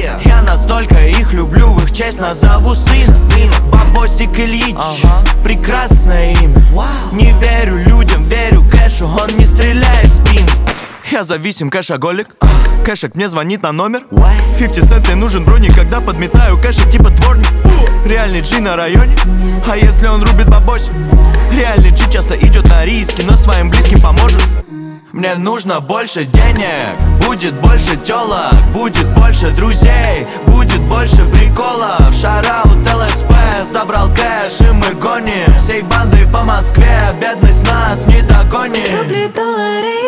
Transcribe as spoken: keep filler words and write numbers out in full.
yeah. Я настолько их люблю, в их честь назову сын, сын. Бабосик Ильич, ага. Прекрасное имя, wow. Не верю людям, верю кэшу, он не стреляет в спину. Я зависим, кэшоголик, кэшек мне звонит на номер. пятьдесят цент мне нужен броник, когда подметаю кэшек типа дворник. Реальный G на районе, а если он рубит бабось? Реальный G часто идет на риски, но своим близким поможет. Мне нужно больше денег, будет больше телок, будет больше друзей, будет больше приколов. Шараут ЛСП, забрал кэш и мы гоним всей бандой по Москве, бедность нас не догонит. Рубли, доллары